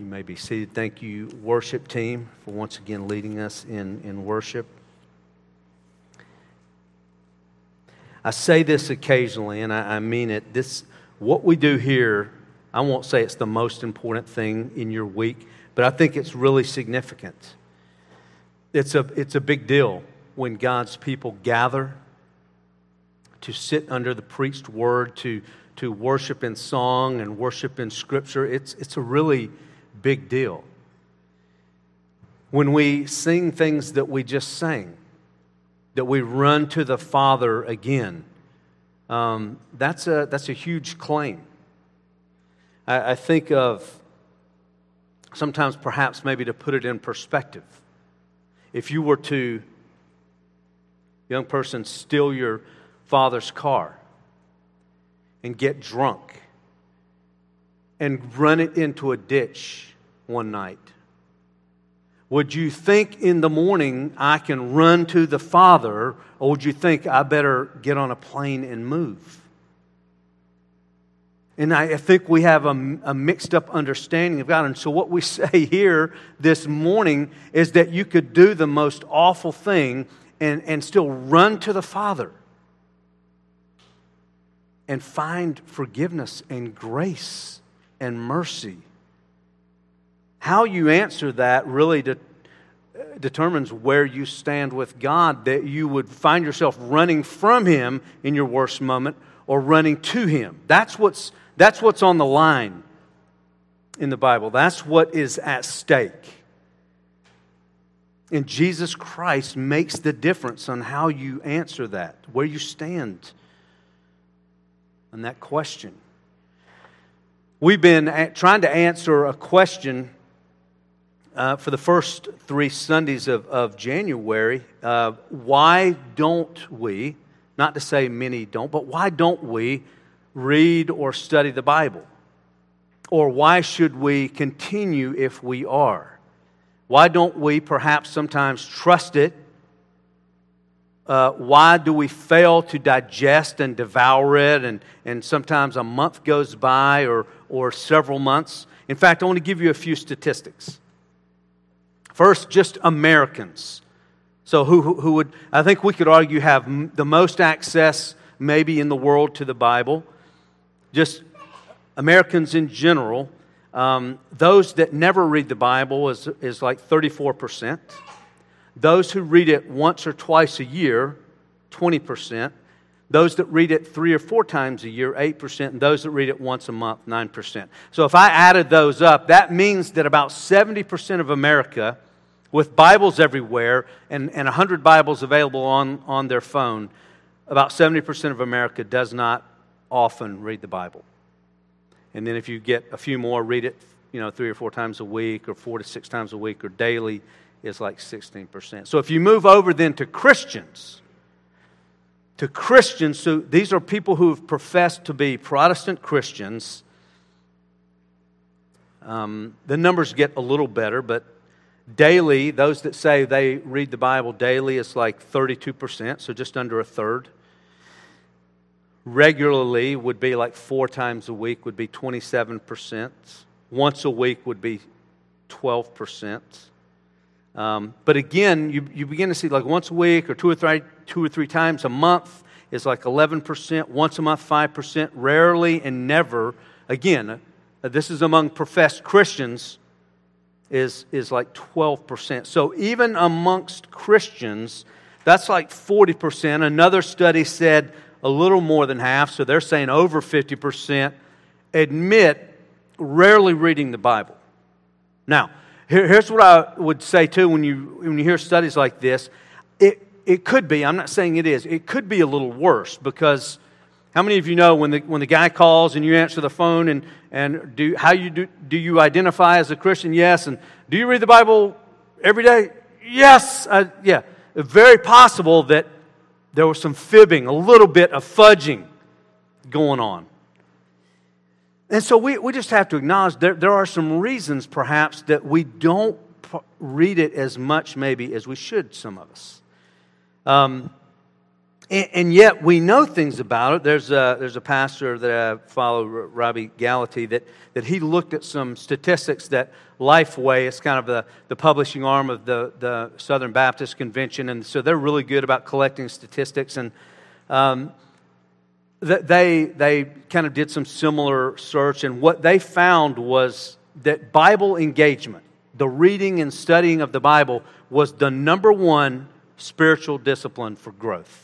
You may be seated. Thank you, worship team, for once again leading us in worship. I say this occasionally, and I mean it. What we do here, I won't say it's the most important thing in your week, but I think it's really significant. It's a big deal when God's people gather to sit under the preached word, to worship in song and worship in Scripture. It's a really big deal. When we sing things that we just sang, that we run to the Father again, that's a huge claim. I think of sometimes perhaps maybe to put it in perspective. If you were to, young person, steal your father's car and get drunk and run it into a ditch one night, would you think in the morning, I can run to the Father, or would you think I better get on a plane and move? And I think we have a mixed up understanding of God. And so what we say here this morning is that you could do the most awful thing and still run to the Father and find forgiveness and grace and mercy. How you answer that really determines where you stand with God, that you would find yourself running from Him in your worst moment or running to Him. That's what's on the line in the Bible. That's what is at stake. And Jesus Christ makes the difference on how you answer that, where you stand on that question. We've been trying to answer a question for the first 3 Sundays of January. Why don't we, not to say many don't, but why don't we read or study the Bible? Or why should we continue if we are? Why don't we perhaps sometimes trust it? Why do we fail to digest and devour it, and sometimes a month goes by or several months? In fact, I want to give you a few statistics. First, just Americans. So who would, I think we could argue, have the most access maybe in the world to the Bible. Just Americans in general. Those that never read the Bible is like 34%. Those who read it once or twice a year, 20%. Those that read it 3 or 4 times a year, 8%. And those that read it once a month, 9%. So if I added those up, that means that about 70% of America, with Bibles everywhere and 100 Bibles available on their phone, about 70% of America does not often read the Bible. And then if you get a few more, read it 3 or 4 times a week, or 4 to 6 times a week, or daily, is like 16%. So if you move over then to Christians, so these are people who have professed to be Protestant Christians. The numbers get a little better, but daily, those that say they read the Bible daily is like 32%, so just under a third. Regularly would be like 4 times a week, would be 27%. Once a week would be 12%. But again, you begin to see like once a week or 2 or 3 times a month is like 11%. Once a month, 5%. Rarely and never. Again, this is among professed Christians, is like 12%. So even amongst Christians, that's like 40%. Another study said a little more than half, so they're saying over 50%, admit rarely reading the Bible. Now, here's what I would say too when you hear studies like this. It could be, I'm not saying it is, it could be a little worse, because how many of you know when the guy calls and you answer the phone and do you identify as a Christian? Yes. And do you read the Bible every day? Yes. Yeah. Very possible that there was some fibbing, a little bit of fudging going on. And so we just have to acknowledge there are some reasons perhaps that we don't read it as much maybe as we should, some of us. And yet we know things about it. There's a pastor that I follow, Robbie Gallaty, that he looked at some statistics that Lifeway, it's kind of the publishing arm of the Southern Baptist Convention, and so they're really good about collecting statistics. And they kind of did some similar search, and what they found was that Bible engagement, the reading and studying of the Bible, was the number one spiritual discipline for growth.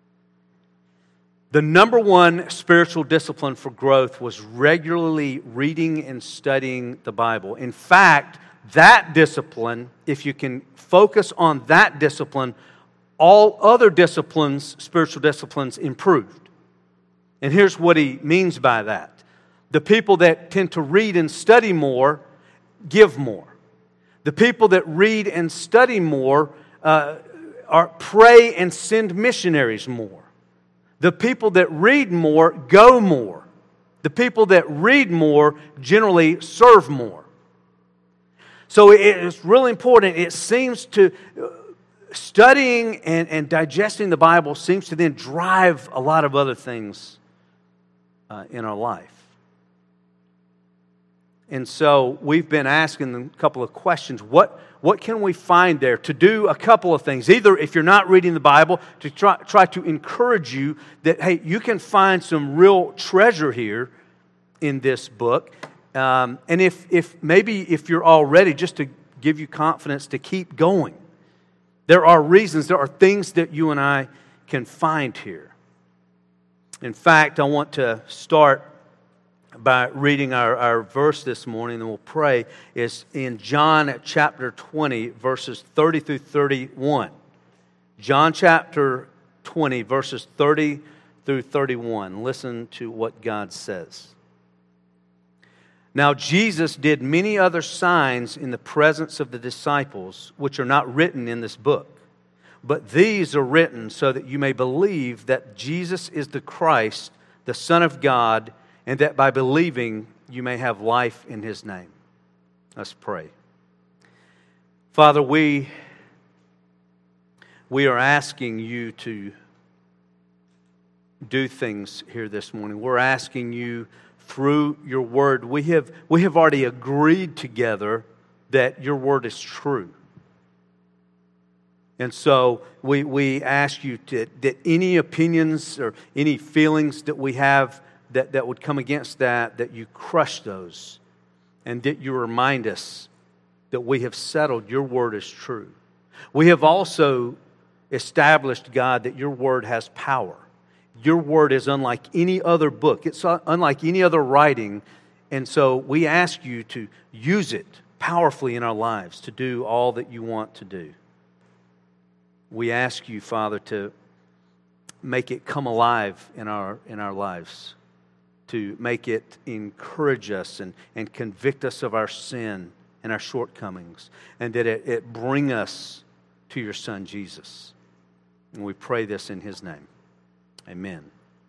The number one spiritual discipline for growth was regularly reading and studying the Bible. In fact, that discipline, if you can focus on that discipline, all other disciplines, spiritual disciplines, improved. And here's what he means by that. The people that tend to read and study more give more. The people that read and study more pray and send missionaries more. The people that read more go more. The people that read more generally serve more. So it's really important. It seems to, studying and digesting the Bible seems to then drive a lot of other things in our life. And so we've been asking them a couple of questions. What can we find there? To do a couple of things. Either, if you're not reading the Bible, to try to encourage you that, hey, you can find some real treasure here in this book. And if you're all ready, just to give you confidence to keep going. There are reasons, there are things that you and I can find here. In fact, I want to start by reading our verse this morning, and we'll pray, is in John chapter 20, verses 30 through 31. John chapter 20, verses 30 through 31. Listen to what God says. Now Jesus did many other signs in the presence of the disciples, which are not written in this book. But these are written so that you may believe that Jesus is the Christ, the Son of God, and that by believing you may have life in His name. Let's pray. Father, we are asking you to do things here this morning. We're asking you through your word. We have already agreed together that your word is true. And so we ask you that any opinions or any feelings that we have that would come against that you crush those, and that you remind us that we have settled your word is true. We have also established, God, that your word has power. Your word is unlike any other book. It's unlike any other writing. And so we ask you to use it powerfully in our lives to do all that you want to do. We ask you, Father, to make it come alive in our lives, to make it encourage us and convict us of our sin and our shortcomings, and that it bring us to your Son, Jesus. And we pray this in His name. Amen.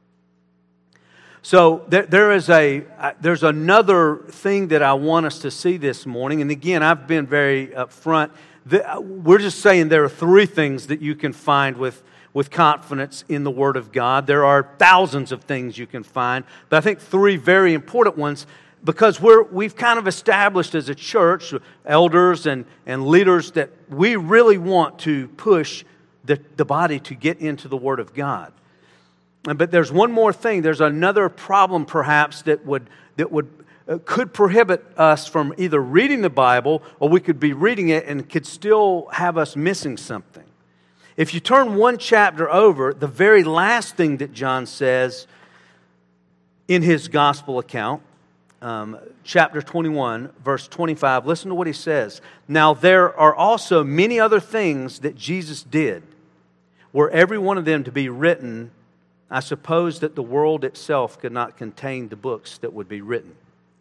So there's another thing that I want us to see this morning, and again, I've been very upfront. We're just saying there are three things that you can find with confidence in the Word of God. There are thousands of things you can find, but I think three very important ones, because we've kind of established as a church, elders and leaders, that we really want to push the body to get into the Word of God. But there's one more thing. There's another problem perhaps that could prohibit us from either reading the Bible, or we could be reading it and could still have us missing something. If you turn one chapter over, the very last thing that John says in his gospel account, chapter 21, verse 25, listen to what he says. Now there are also many other things that Jesus did. Were every one of them to be written, I suppose that the world itself could not contain the books that would be written.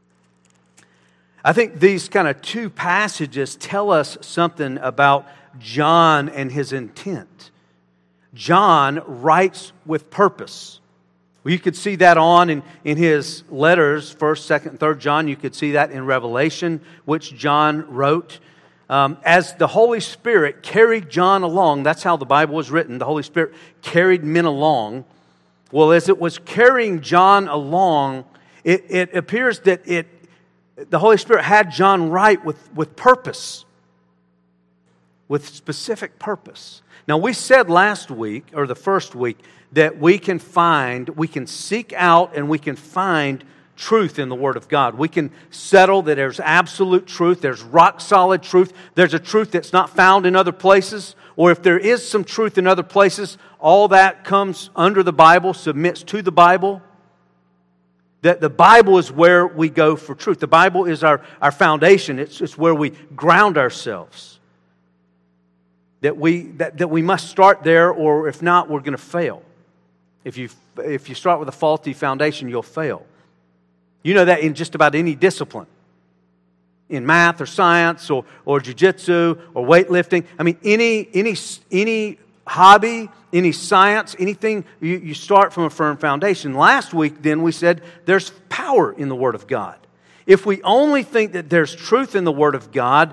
I think these kind of two passages tell us something about John and his intent. John writes with purpose. Well, you could see that in his letters, 1st, 2nd, 3rd John. You could see that in Revelation, which John wrote. as the Holy Spirit carried John along, that's how the Bible was written, the Holy Spirit carried men along. Well, as it was carrying John along, it appears that the Holy Spirit had John write with purpose, with specific purpose. Now, we said last week, or the first week, that we can seek out and we can find truth in the Word of God. We can settle that there's absolute truth, there's rock solid truth, there's a truth that's not found in other places, or if there is some truth in other places, all that comes under the Bible, submits to the Bible. That the Bible is where we go for truth. The Bible is our foundation. It's where we ground ourselves. That we must start there, or if not, we're going to fail. If you start with a faulty foundation, you'll fail. You know that in just about any discipline. In math or science or jiu-jitsu or weightlifting. I mean, any hobby, any science, anything, you start from a firm foundation. Last week, then, we said there's power in the Word of God. If we only think that there's truth in the Word of God,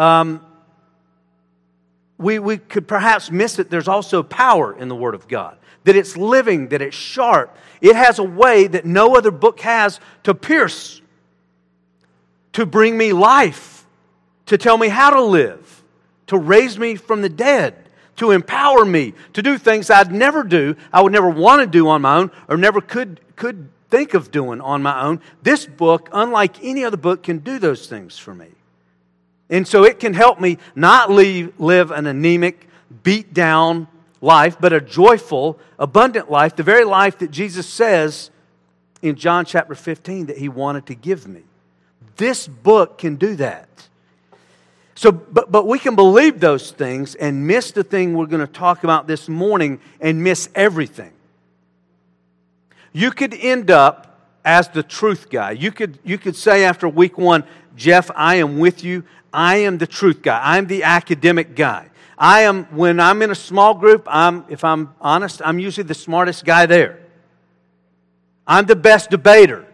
we could perhaps miss it. There's also power in the Word of God. That it's living, that it's sharp. It has a way that no other book has to pierce, to bring me life, to tell me how to live, to raise me from the dead, to empower me, to do things I'd never do, I would never want to do on my own, or never could think of doing on my own. This book, unlike any other book, can do those things for me. And so it can help me not live an anemic, beat down life, but a joyful, abundant life, the very life that Jesus says in John chapter 15 that He wanted to give me. This book can do that. So, but we can believe those things and miss the thing we're going to talk about this morning and miss everything. You could end up as the truth guy. You could say after week 1, Jeff, I am with you. I am the truth guy. I'm the academic guy. When I'm in a small group, if I'm honest, I'm usually the smartest guy there. I'm the best debater.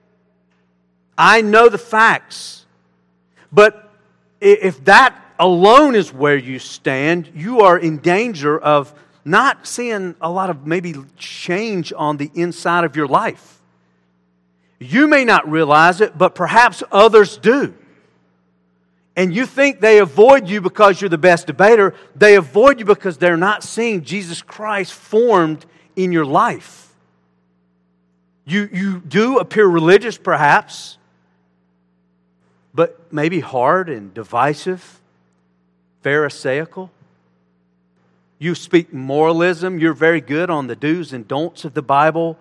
I know the facts. But if that alone is where you stand, you are in danger of not seeing a lot of maybe change on the inside of your life. You may not realize it, but perhaps others do. And you think they avoid you because you're the best debater. They avoid you because they're not seeing Jesus Christ formed in your life. You do appear religious, perhaps, but maybe hard and divisive, pharisaical. You speak moralism. You're very good on the do's and don'ts of the Bible.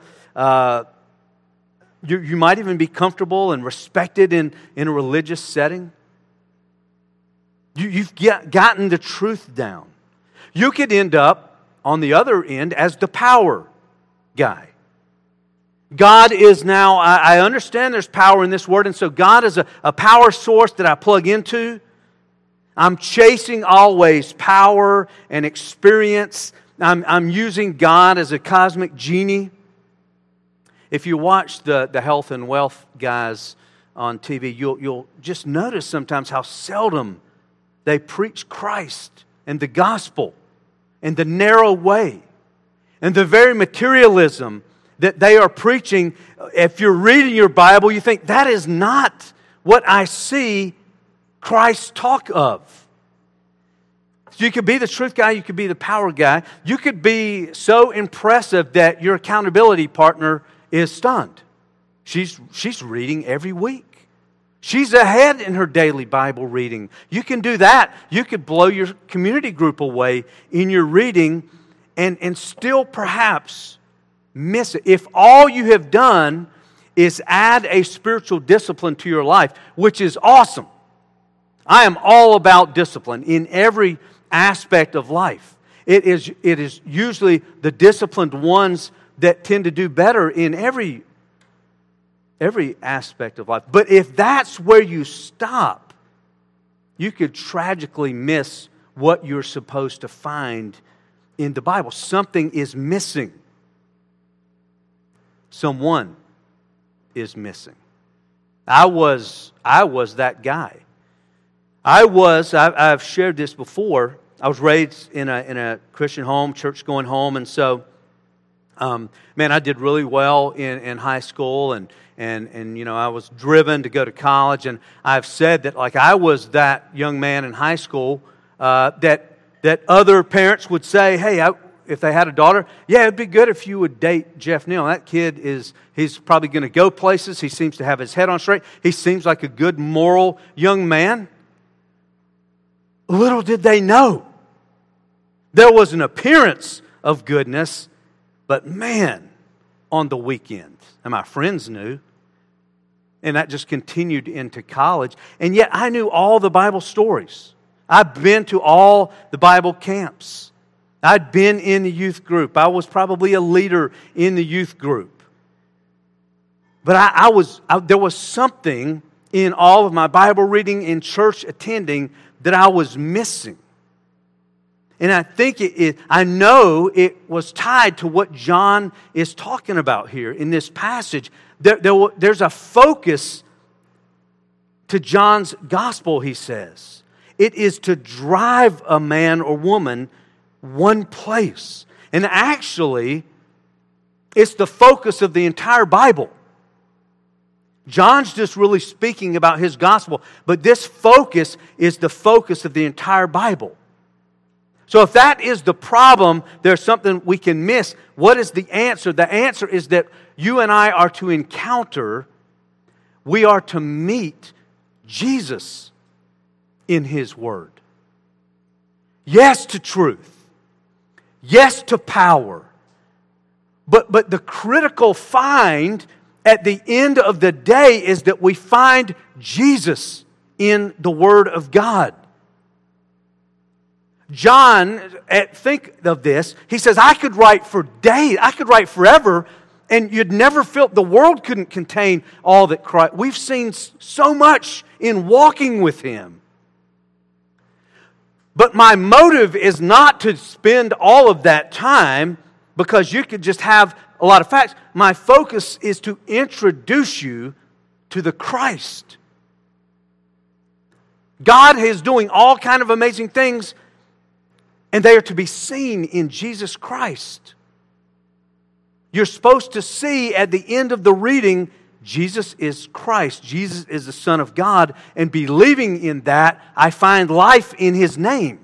You might even be comfortable and respected in a religious setting. You've gotten the truth down. You could end up on the other end as the power guy. God is now, I understand there's power in this word, and so God is a power source that I plug into. I'm chasing always power and experience. I'm using God as a cosmic genie. If you watch the health and wealth guys on TV, you'll just notice sometimes how seldom they preach Christ and the gospel and the narrow way and the very materialism that they are preaching. If you're reading your Bible, you think, that is not what I see Christ talk of. So you could be the truth guy, you could be the power guy. You could be so impressive that your accountability partner is stunned. She's reading every week. She's ahead in her daily Bible reading. You can do that. You could blow your community group away in your reading and still perhaps miss it. If all you have done is add a spiritual discipline to your life, which is awesome. I am all about discipline in every aspect of life. It is usually the disciplined ones that tend to do better in every aspect of life. But if that's where you stop, you could tragically miss what you're supposed to find in the Bible. Something is missing. Someone is missing. I was that guy. I've shared this before. I was raised in a Christian home, church-going home, and so, man, I did really well in high school, and I was driven to go to college, and I've said that, like, I was that young man in high school that other parents would say, hey, if they had a daughter, yeah, it'd be good if you would date Jeff Neal. That kid he's probably going to go places. He seems to have his head on straight. He seems like a good, moral young man. Little did they know, there was an appearance of goodness, but man, on the weekends, and my friends knew, and that just continued into college, and yet I knew all the Bible stories. I've been to all the Bible camps. I'd been in the youth group. I was probably a leader in the youth group. But there was something in all of my Bible reading and church attending that I was missing. And I know it was tied to what John is talking about here in this passage. There's a focus to John's gospel, he says. It is to drive a man or woman one place. And actually, it's the focus of the entire Bible. John's just really speaking about his gospel, but this focus is the focus of the entire Bible. So if that is the problem, there's something we can miss. What is the answer? The answer is that you and I are to encounter, we are to meet Jesus in His Word. Yes to truth. Yes to power. But the critical find at the end of the day is that we find Jesus in the Word of God. John, think of this. He says, I could write for days, I could write forever, and you'd never feel, the world couldn't contain all that Christ. We've seen so much in walking with Him. But my motive is not to spend all of that time because you could just have a lot of facts. My focus is to introduce you to the Christ. God is doing all kind of amazing things, and they are to be seen in Jesus Christ. You're supposed to see at the end of the reading, Jesus is Christ. Jesus is the Son of God. And believing in that, I find life in His name.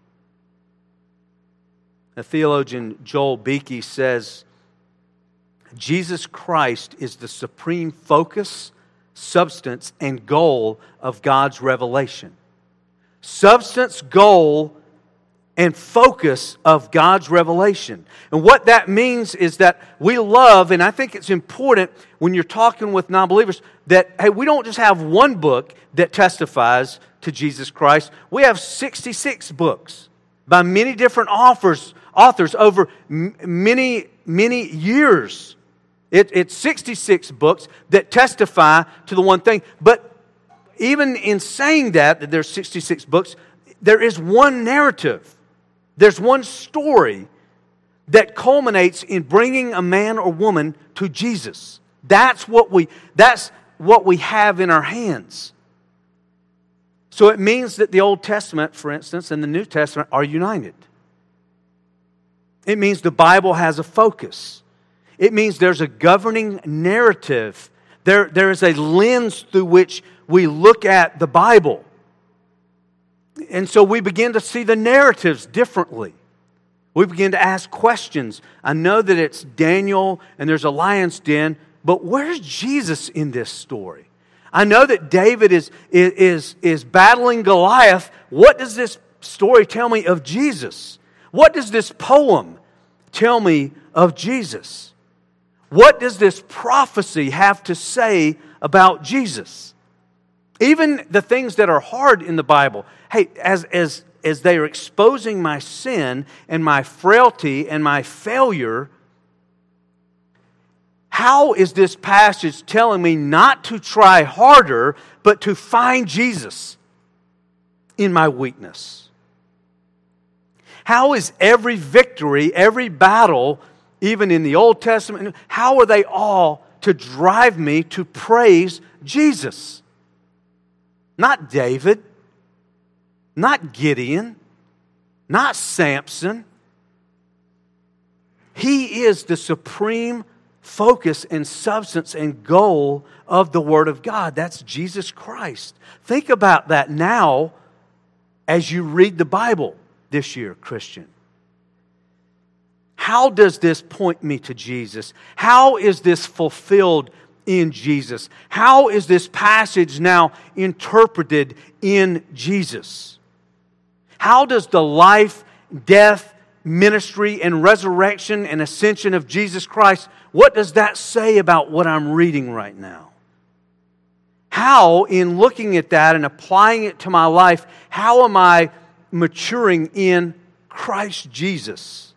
The theologian Joel Beeke says, Jesus Christ is the supreme focus, substance, and goal of God's revelation. Substance, goal, and focus of God's revelation. And what that means is that we love, and I think it's important when you're talking with non-believers, that, hey, we don't just have one book that testifies to Jesus Christ. We have 66 books by many different authors over many years. It's 66 books that testify to the one thing. But even in saying that there's 66 books, there is one narrative. There's one story that culminates in bringing a man or woman to Jesus. That's what we have in our hands. So it means that the Old Testament, for instance, and the New Testament are united. It means the Bible has a focus. It means there's a governing narrative. There is a lens through which we look at the Bible. And so we begin to see the narratives differently. We begin to ask questions. I know that it's Daniel and there's a lion's den, but where's Jesus in this story? I know that David is battling Goliath. What does this story tell me of Jesus? What does this poem tell me of Jesus? What does this prophecy have to say about Jesus? Even the things that are hard in the Bible, hey, as they are exposing my sin and my frailty and my failure, how is this passage telling me not to try harder, but to find Jesus in my weakness? How is every victory, every battle, even in the Old Testament, how are they all to drive me to praise Jesus? Not David, not Gideon, not Samson. He is the supreme focus and substance and goal of the Word of God. That's Jesus Christ. Think about that now as you read the Bible this year, Christian. How does this point me to Jesus? How is this fulfilled in Jesus? How is this passage now interpreted in Jesus? How does the life, death, ministry, and resurrection and ascension of Jesus Christ, what does that say about what I'm reading right now? How, in looking at that and applying it to my life, how am I maturing in Christ Jesus?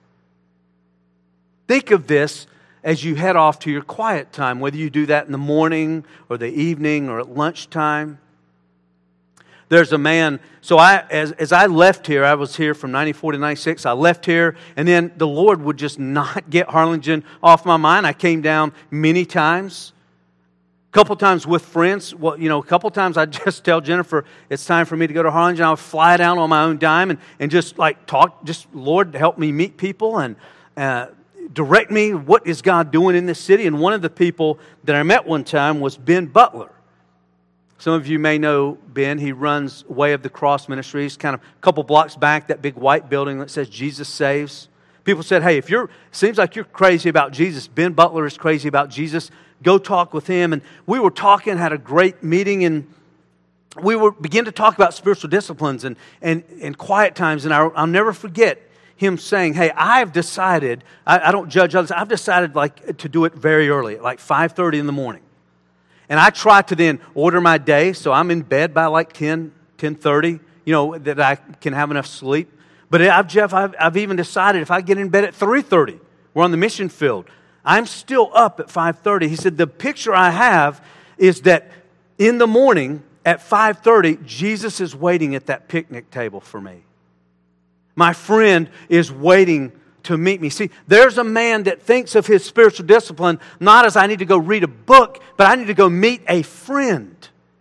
Think of this as you head off to your quiet time, whether you do that in the morning or the evening or at lunchtime. There's a man, so as I left here, I was here from 94 to 96, I left here, and then the Lord would just not get Harlingen off my mind. I came down many times, a couple times with friends. Well, a couple times I'd just tell Jennifer, it's time for me to go to Harlingen. I would fly down on my own dime and just like talk, just Lord, help me meet people and direct me, what is God doing in this city? And one of the people that I met one time was Ben Butler. Some of you may know Ben. He runs Way of the Cross Ministries, kind of a couple blocks back, that big white building that says Jesus Saves. People said, hey, seems like you're crazy about Jesus. Ben Butler is crazy about Jesus. Go talk with him. And we were talking, had a great meeting, and we began to talk about spiritual disciplines and quiet times. And I'll never forget him saying, hey, I've decided, I don't judge others, I've decided to do it very early, at like 5:30 in the morning. And I try to then order my day, so I'm in bed by like 10:30, that I can have enough sleep. But I've even decided if I get in bed at 3:30, we're on the mission field, I'm still up at 5:30. He said, the picture I have is that in the morning at 5:30, Jesus is waiting at that picnic table for me. My friend is waiting to meet me. See, there's a man that thinks of his spiritual discipline not as I need to go read a book, but I need to go meet a friend.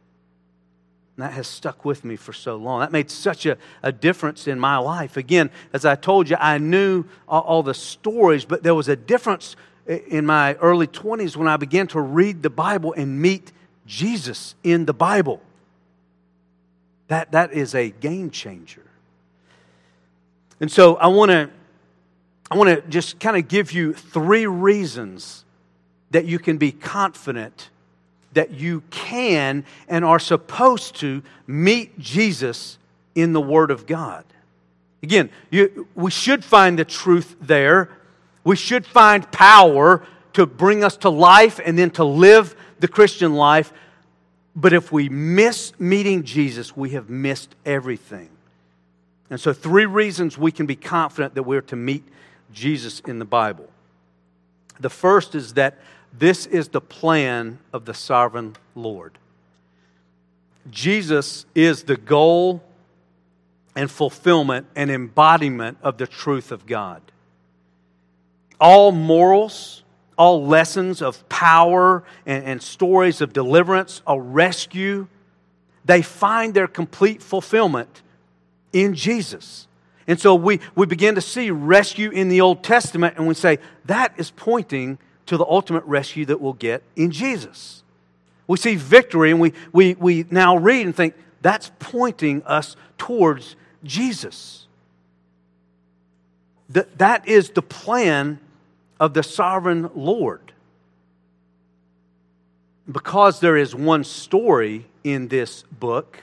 And that has stuck with me for so long. That made such a difference in my life. Again, as I told you, I knew all the stories, but there was a difference in my early 20s when I began to read the Bible and meet Jesus in the Bible. That is a game changer. And so I want to just kind of give you 3 reasons that you can be confident that you can and are supposed to meet Jesus in the Word of God. Again, we should find the truth there. We should find power to bring us to life and then to live the Christian life. But if we miss meeting Jesus, we have missed everything. And so 3 reasons we can be confident that we're to meet Jesus in the Bible. The first is that this is the plan of the sovereign Lord. Jesus is the goal and fulfillment and embodiment of the truth of God. All morals, all lessons of power and stories of deliverance, a rescue, they find their complete fulfillment in Jesus. And so we begin to see rescue in the Old Testament, and we say, that is pointing to the ultimate rescue that we'll get in Jesus. We see victory, and we now read and think, that's pointing us towards Jesus. That is the plan of the sovereign Lord. Because there is one story in this book,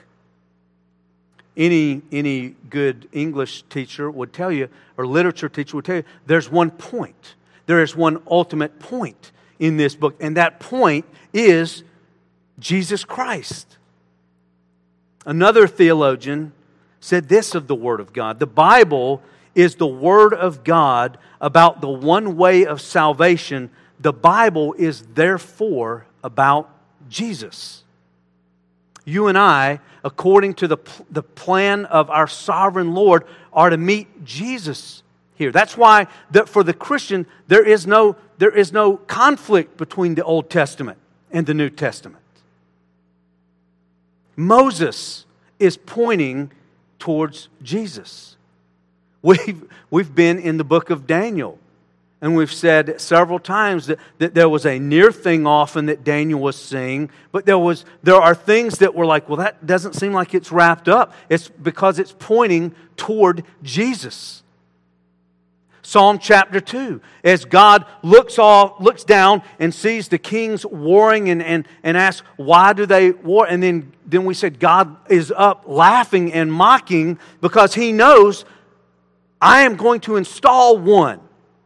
any good English teacher would tell you, or literature teacher would tell you, there's one point. There is one ultimate point in this book, and that point is Jesus Christ. Another theologian said this of the Word of God: the Bible is the Word of God about the one way of salvation. The Bible is therefore about Jesus. You and I, according to the plan of our sovereign Lord, are to meet Jesus here. That's why for the Christian, there is no conflict between the Old Testament and the New Testament. Moses is pointing towards Jesus. We've been in the book of Daniel, and we've said several times that there was a near thing often that Daniel was seeing, but there are things that were like, well, that doesn't seem like it's wrapped up. It's because it's pointing toward Jesus. Psalm chapter 2, as God looks down and sees the kings warring and asks, why do they war? And then we said God is up laughing and mocking because He knows I am going to install one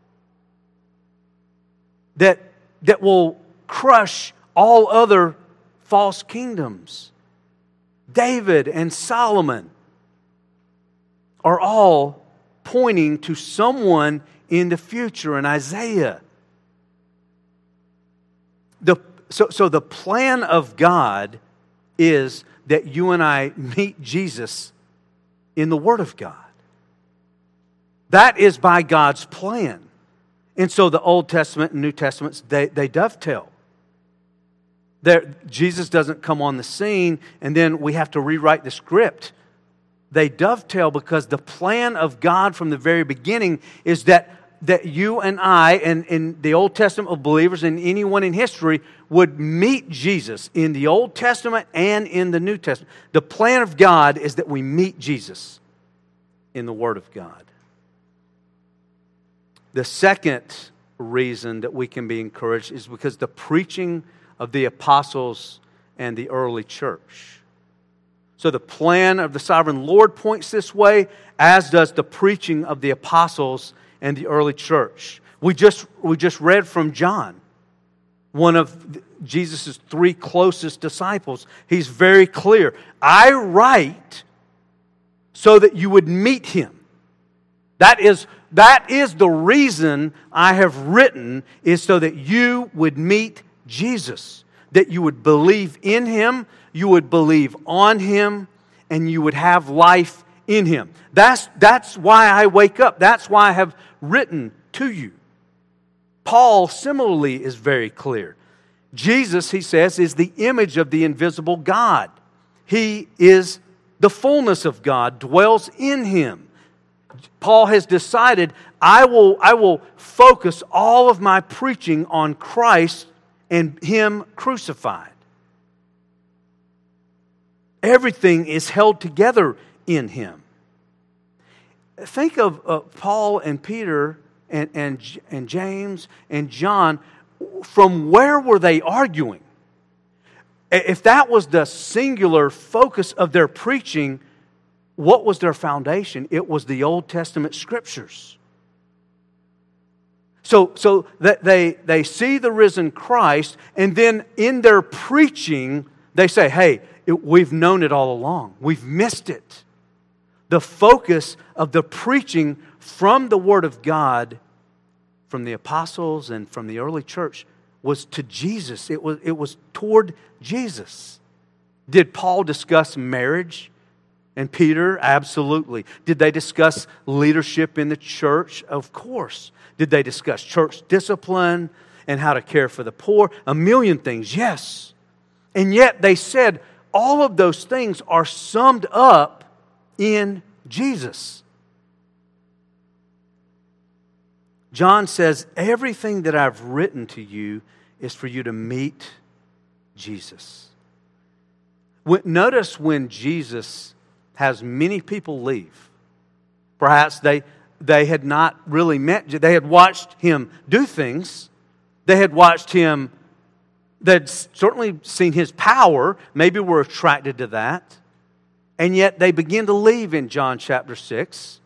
that will crush all other false kingdoms. David and Solomon are all pointing to someone in the future, in Isaiah. So the plan of God is that you and I meet Jesus in the Word of God. That is by God's plan. And so the Old Testament and New Testaments, they dovetail. Jesus doesn't come on the scene and then we have to rewrite the script. They dovetail because the plan of God from the very beginning is that you and I, and in the Old Testament believers and anyone in history, would meet Jesus in the Old Testament and in the New Testament. The plan of God is that we meet Jesus in the Word of God. The second reason that we can be encouraged is because the preaching of the apostles and the early church. So the plan of the sovereign Lord points this way, as does the preaching of the apostles and the early church. We just read from John, one of Jesus' 3 closest disciples. He's very clear. I write so that you would meet Him. That is the reason I have written, is so that you would meet Jesus. That you would believe in Him, you would believe on Him, and you would have life in Him. That's why I wake up. That's why I have written to you. Paul similarly is very clear. Jesus, he says, is the image of the invisible God. He is the fullness of God, dwells in Him. Paul has decided, I will focus all of my preaching on Christ and Him crucified. Everything is held together in Him. Think of Paul and Peter and James and John. From where were they arguing? If that was the singular focus of their preaching, what was their foundation? It was the Old Testament Scriptures. So that they see the risen Christ, and then in their preaching, they say, hey, we've known it all along. We've missed it. The focus of the preaching from the Word of God, from the apostles and from the early church, was to Jesus. It was toward Jesus. Did Paul discuss marriage? And Peter? Absolutely. Did they discuss leadership in the church? Of course. Did they discuss church discipline and how to care for the poor? A million things, yes. And yet they said all of those things are summed up in Jesus. John says, everything that I've written to you is for you to meet Jesus. Notice when Jesus has many people leave. Perhaps they had not really met. They had watched Him do things. They had watched Him. They'd certainly seen His power. Maybe were attracted to that. And yet they begin to leave in John chapter 6.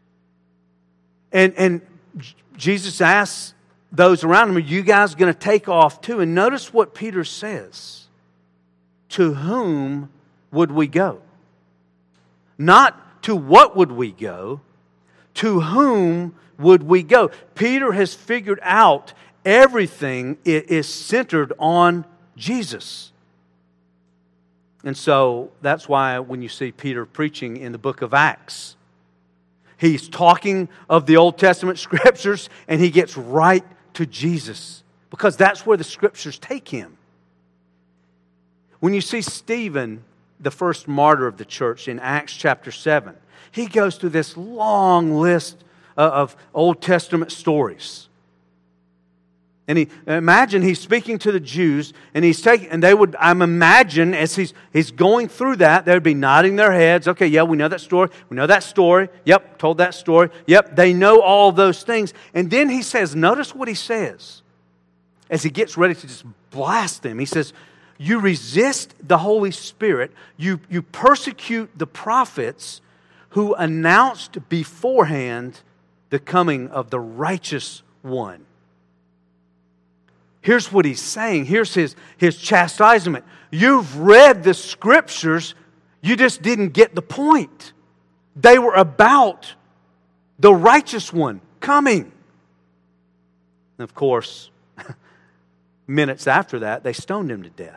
And Jesus asks those around Him, are you guys going to take off too? And notice what Peter says. To whom would we go? Not to what would we go, to whom would we go? Peter has figured out everything is centered on Jesus. And so that's why when you see Peter preaching in the book of Acts, he's talking of the Old Testament Scriptures and he gets right to Jesus because that's where the Scriptures take him. When you see Stephen the first martyr of the church in Acts chapter 7. He goes through this long list of Old Testament stories. And imagine he's speaking to the Jews, and I'm imagine as he's going through that, they would be nodding their heads. Okay, yeah, we know that story. We know that story. Yep, told that story. Yep, they know all those things. And then he says, notice what he says as he gets ready to just blast them. He says, you resist the Holy Spirit. You persecute the prophets who announced beforehand the coming of the righteous one. Here's what he's saying. Here's his chastisement. You've read the Scriptures, you just didn't get the point. They were about the righteous one coming. And of course, minutes after that, they stoned him to death.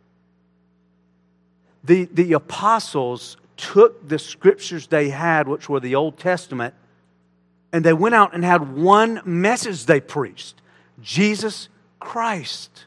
The apostles took the Scriptures they had, which were the Old Testament, and they went out and had one message they preached: Jesus Christ.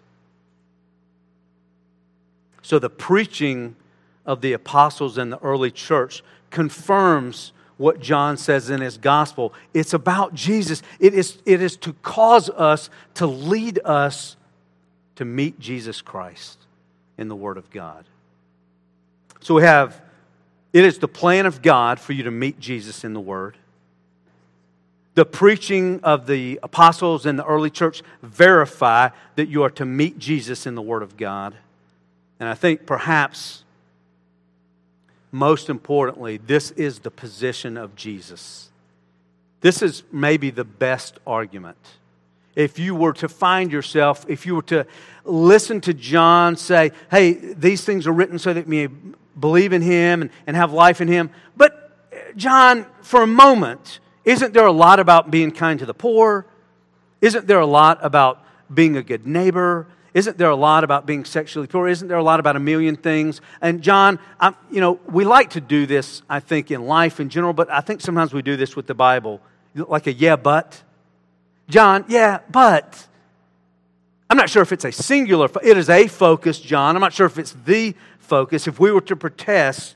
So the preaching of the apostles in the early church confirms what John says in his gospel. It's about Jesus. It is to cause us, to lead us to meet Jesus Christ in the Word of God. So it is the plan of God for you to meet Jesus in the Word. The preaching of the apostles in the early church verify that you are to meet Jesus in the Word of God. And I think perhaps most importantly, this is the position of Jesus. This is maybe the best argument. If you were to find yourself, if you were to listen to John say, hey, these things are written so that we may believe in Him and have life in Him. But John, for a moment, isn't there a lot about being kind to the poor? Isn't there a lot about being a good neighbor? Isn't there a lot about being sexually pure? Isn't there a lot about a million things? And John, we like to do this, I think, in life in general, but I think sometimes we do this with the Bible, like a yeah, but. John, yeah, but. I'm not sure if it's a singular, it is a focus, John. I'm not sure if it's the focus. If we were to protest,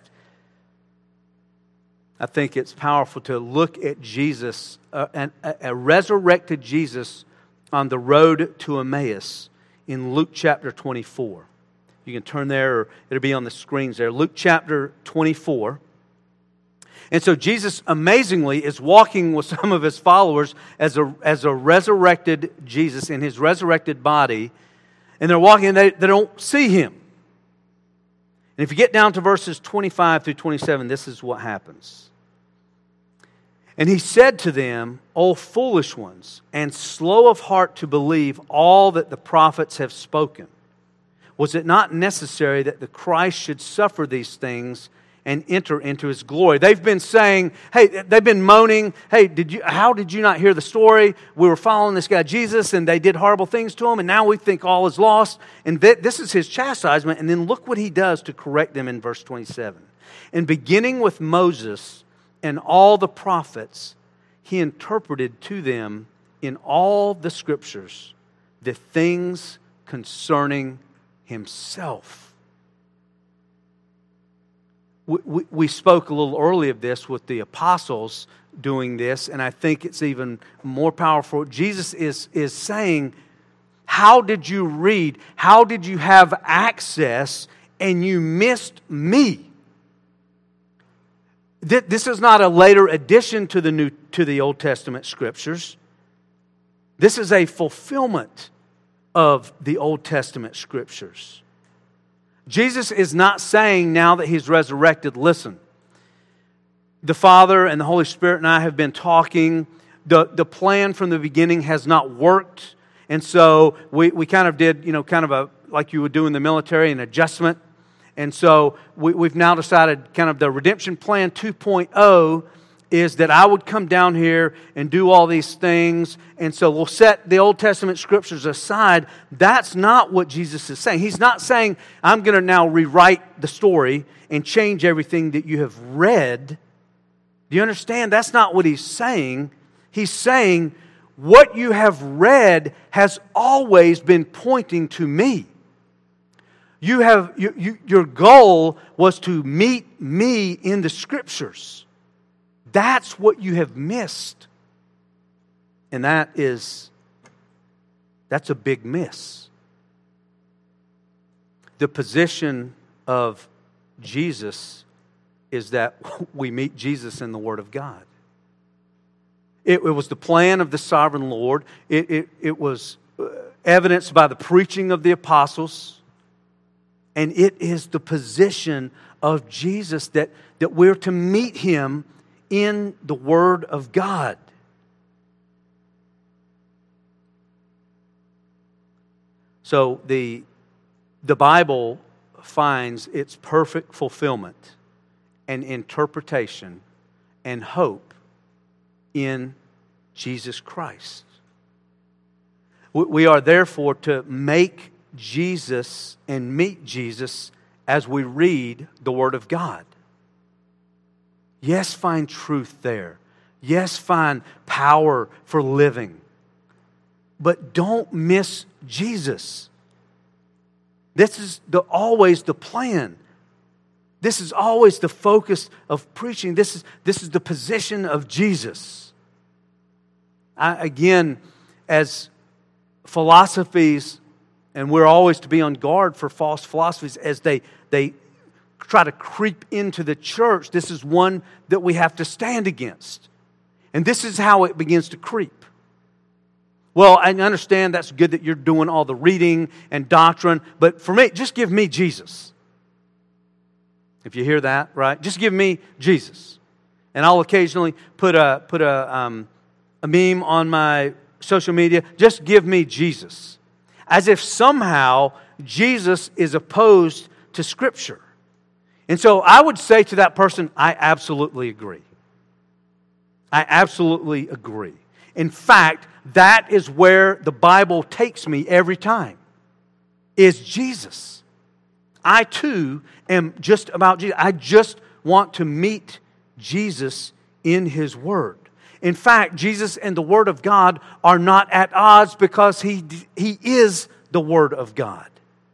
I think it's powerful to look at Jesus, a resurrected Jesus on the road to Emmaus in Luke chapter 24. You can turn there, or it'll be on the screens there. Luke chapter 24. And so Jesus amazingly is walking with some of His followers as a resurrected Jesus in His resurrected body. And they're walking and they don't see Him. And if you get down to verses 25 through 27, this is what happens. And He said to them, O foolish ones, and slow of heart to believe all that the prophets have spoken. Was it not necessary that the Christ should suffer these things and enter into His glory? They've been saying, hey, they've been moaning, hey, how did you not hear the story? We were following this guy Jesus, and they did horrible things to him, and now we think all is lost. And this is His chastisement. And then look what He does to correct them in verse 27. And beginning with Moses and all the prophets, He interpreted to them in all the Scriptures the things concerning Himself. We spoke a little early of this with the apostles doing this, and I think it's even more powerful. Jesus is saying, how did you read? How did you have access and you missed me? This is not a later addition to the Old Testament Scriptures. This is a fulfillment of the Old Testament Scriptures. Jesus is not saying now that He's resurrected, listen, the Father and the Holy Spirit and I have been talking. The plan from the beginning has not worked. And so we kind of did, like you would do in the military, an adjustment. And so we've now decided kind of the redemption plan 2.0 is that I would come down here and do all these things. And so we'll set the Old Testament Scriptures aside. That's not what Jesus is saying. He's not saying, I'm going to now rewrite the story and change everything that you have read. Do you understand? That's not what He's saying. He's saying, what you have read has always been pointing to me. Your goal was to meet me in the Scriptures. That's what you have missed. And that's a big miss. The position of Jesus is that we meet Jesus in the Word of God. It was the plan of the sovereign Lord. It was evidenced by the preaching of the apostles. And it is the position of Jesus that we're to meet Him in the Word of God. So the Bible finds its perfect fulfillment and interpretation and hope in Jesus Christ. We are therefore to make Jesus and meet Jesus as we read the Word of God. Yes, find truth there. Yes, find power for living. But don't miss Jesus. This is always the plan. This is always the focus of preaching. This is the position of Jesus. Again, as philosophies, and we're always to be on guard for false philosophies as they try to creep into the church, this is one that we have to stand against. And this is how it begins to creep. Well, I understand that's good that you're doing all the reading and doctrine, but for me, just give me Jesus. If you hear that, right? Just give me Jesus. And I'll occasionally put a meme on my social media. Just give me Jesus. As if somehow Jesus is opposed to Scripture. And so I would say to that person, I absolutely agree. I absolutely agree. In fact, that is where the Bible takes me every time, is Jesus. I too am just about Jesus. I just want to meet Jesus in His Word. In fact, Jesus and the Word of God are not at odds because He is the Word of God.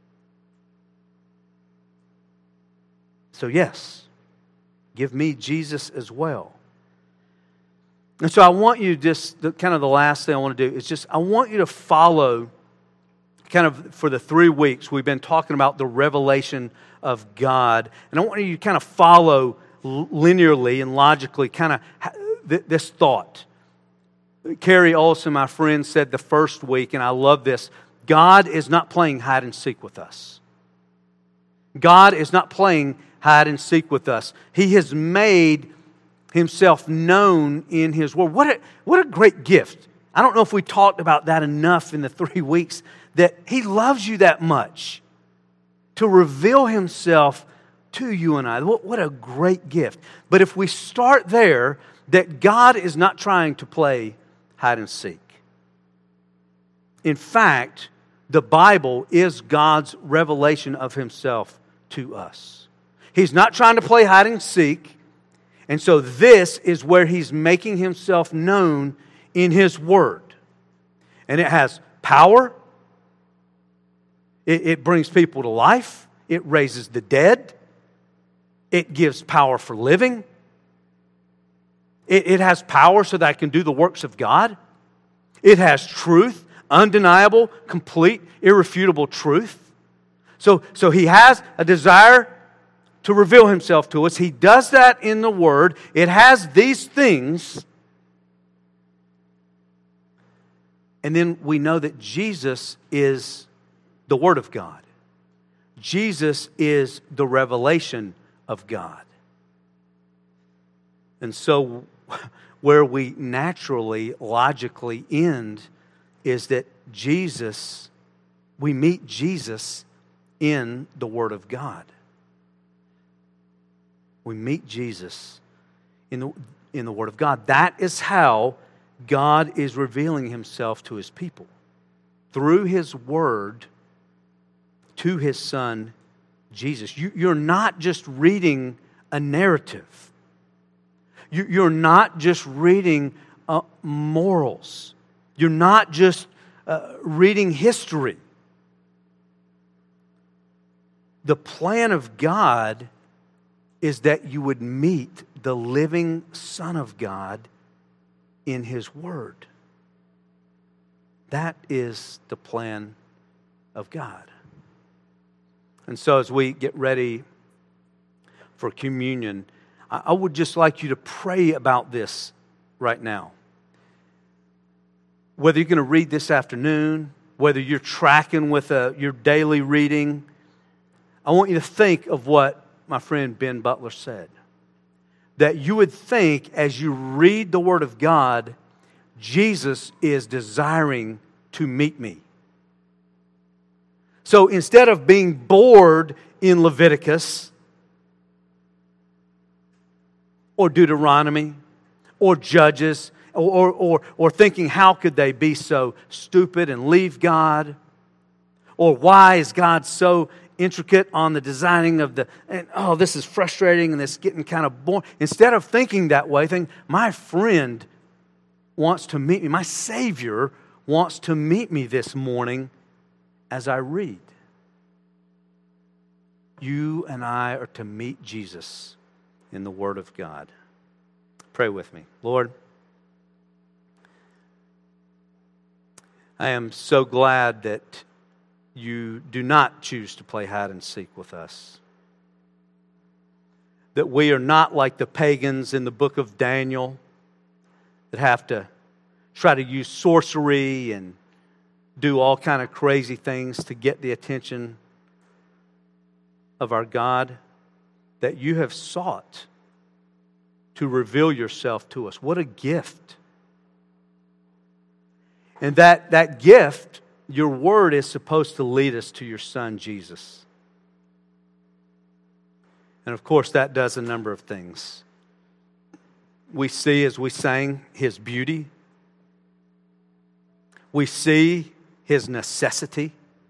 So yes, give me Jesus as well. And so I want you the last thing I want to do is I want you to follow kind of for the 3 weeks we've been talking about the revelation of God. And I want you to kind of follow linearly and logically kind of this thought. Carrie Olson, my friend, said the first week, and I love this, God is not playing hide and seek with us. God is not playing hide and seek with us. He has made Himself known in His Word. What a great gift. I don't know if we talked about that enough in the 3 weeks, that He loves you that much to reveal Himself to you and I. What a great gift. But if we start there, that God is not trying to play hide and seek. In fact, the Bible is God's revelation of Himself to us. He's not trying to play hide and seek. And so this is where He's making Himself known in His Word. And it has power. It brings people to life. It raises the dead. It gives power for living. It has power so that I can do the works of God. It has truth, undeniable, complete, irrefutable truth. So He has a desire to reveal Himself to us. He does that in the Word. It has these things. And then we know that Jesus is the Word of God. Jesus is the revelation of God. And so where we naturally, logically end is that we meet Jesus in the Word of God. We meet Jesus in the Word of God. That is how God is revealing Himself to His people. Through His Word to His Son, Jesus. You're not just reading a narrative. You're not just reading morals. You're not just reading history. the plan of God is that you would meet the living Son of God in His Word. That is the plan of God. And so as we get ready for communion, I would just like you to pray about this right now. Whether you're going to read this afternoon, whether you're tracking with your daily reading, I want you to think of what my friend Ben Butler said. That you would think as you read the Word of God, Jesus is desiring to meet me. So instead of being bored in Leviticus or Deuteronomy or Judges or thinking how could they be so stupid and leave God, or why is God so intricate on the designing of this is frustrating and this getting kind of boring. Instead of thinking that way, think, my friend wants to meet me. My Savior wants to meet me this morning as I read. You and I are to meet Jesus in the Word of God. Pray with me. Lord, I am so glad that You do not choose to play hide and seek with us. That we are not like the pagans in the book of Daniel that have to try to use sorcery and do all kind of crazy things to get the attention of our God. That You have sought to reveal Yourself to us. What a gift. And that gift, Your Word, is supposed to lead us to Your Son, Jesus. And of course, that does a number of things. We see, as we sang, His beauty. We see His necessity.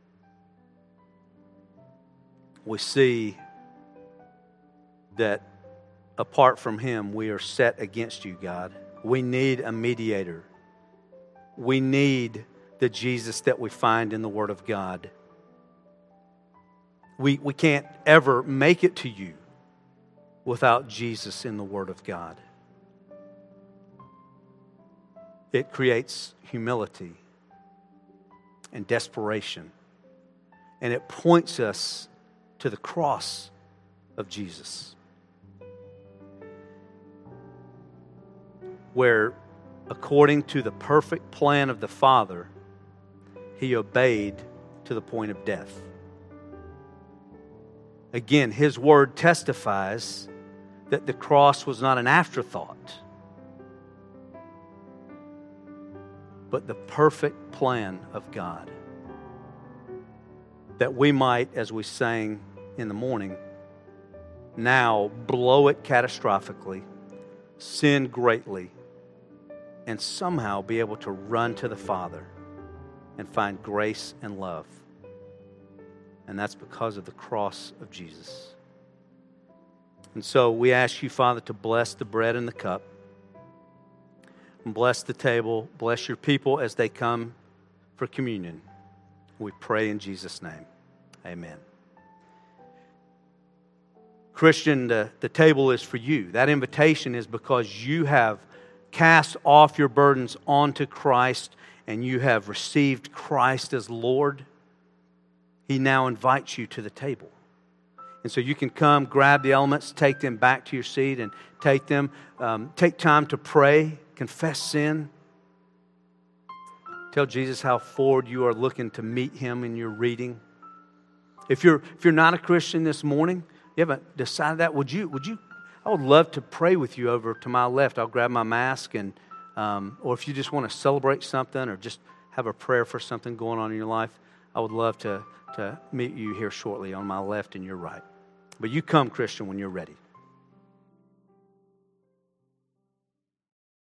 We see that apart from Him, we are set against You, God. We need a mediator. We need the Jesus that we find in the Word of God. We can't ever make it to You without Jesus in the Word of God. It creates humility and desperation. And it points us to the cross of Jesus, where, according to the perfect plan of the Father, He obeyed to the point of death. Again, His Word testifies that the cross was not an afterthought, but the perfect plan of God. That we might, as we sang in the morning, now blow it catastrophically, sin greatly, and somehow be able to run to the Father and find grace and love. And that's because of the cross of Jesus. And so we ask You, Father, to bless the bread and the cup, and bless the table, bless Your people as they come for communion. We pray in Jesus' name. Amen. Christian, the table is for you. That invitation is because you have cast off your burdens onto Christ and you have received Christ as Lord. He now invites you to the table. And so you can come, grab the elements, take them back to your seat and take them. Take time to pray, confess sin. Tell Jesus how forward you are looking to meet Him in your reading. If you're not a Christian this morning, you haven't decided that, would you? I would love to pray with you over to my left. I'll grab my mask, and or if you just want to celebrate something or just have a prayer for something going on in your life, I would love to meet you here shortly on my left and your right. But you come, Christian, when you're ready.